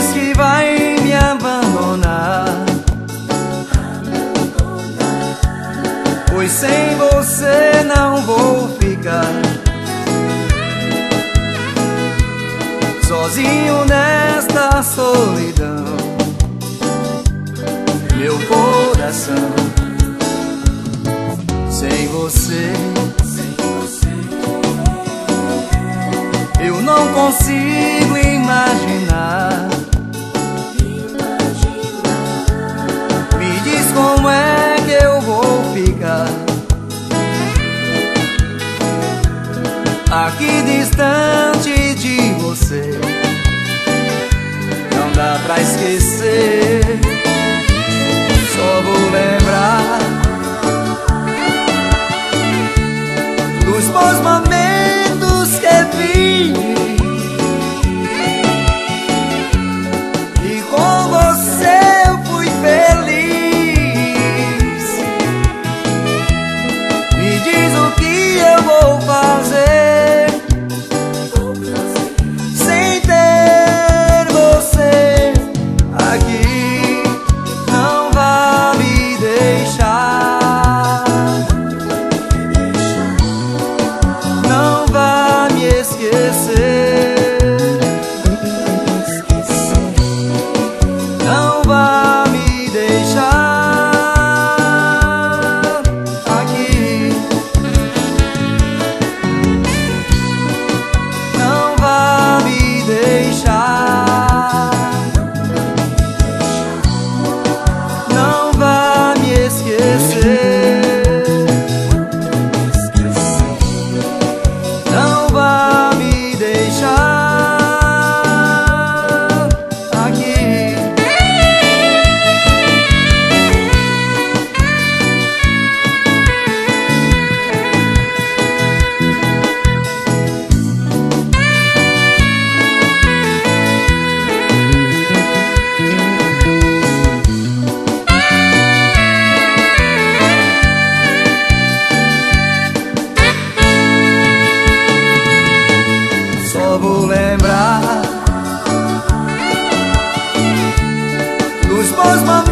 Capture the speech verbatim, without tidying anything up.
que vai me abandonar, pois sem você não vou ficar sozinho nesta solidão. Meu coração, sem você eu não consigo imaginar. Me diz como é que eu vou ficar aqui distante de você. Não dá pra esquecer, só vou lembrar dos bons momentos que vi, e com você eu fui feliz. Me diz o que eu vou fazer sem ter você aqui. Não vá me deixar, não vá me esquecer, não vá me deixar aqui. Não vá me deixar, não vá me esquecer, não vá me deixar aqui. Só vou lembrar dos bons momentos